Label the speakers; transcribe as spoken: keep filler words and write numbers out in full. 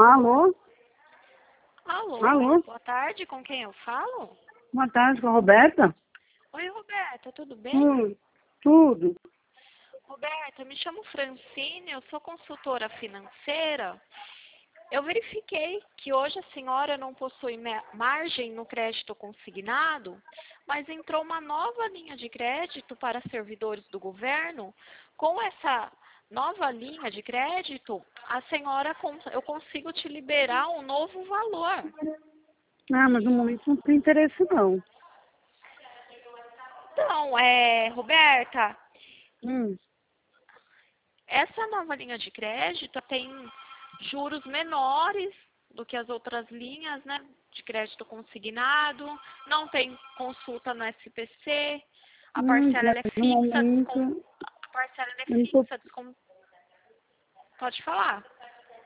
Speaker 1: Alô?
Speaker 2: Alô,
Speaker 1: Alô?
Speaker 2: boa tarde, com quem eu falo?
Speaker 1: Boa tarde, com a Roberta?
Speaker 2: Oi, Roberta, tudo bem?
Speaker 1: Hum, tudo.
Speaker 2: Roberta, me chamo Francine, eu sou consultora financeira. Eu verifiquei que hoje a senhora não possui ma- margem no crédito consignado, mas entrou uma nova linha de crédito para servidores do governo. Com essa nova linha de crédito, a senhora, cons- eu consigo te liberar um novo valor.
Speaker 1: Ah, mas no momento não tem interesse não.
Speaker 2: Então, é, Roberta,
Speaker 1: Hum,
Speaker 2: essa nova linha de crédito tem juros menores do que as outras linhas, né, de crédito consignado, não tem consulta no S P C, a
Speaker 1: hum,
Speaker 2: parcela
Speaker 1: já
Speaker 2: ela é
Speaker 1: no
Speaker 2: fixa, descon-
Speaker 1: momento
Speaker 2: a parcela ela é
Speaker 1: eu não tô,
Speaker 2: fixa, descon- pode falar.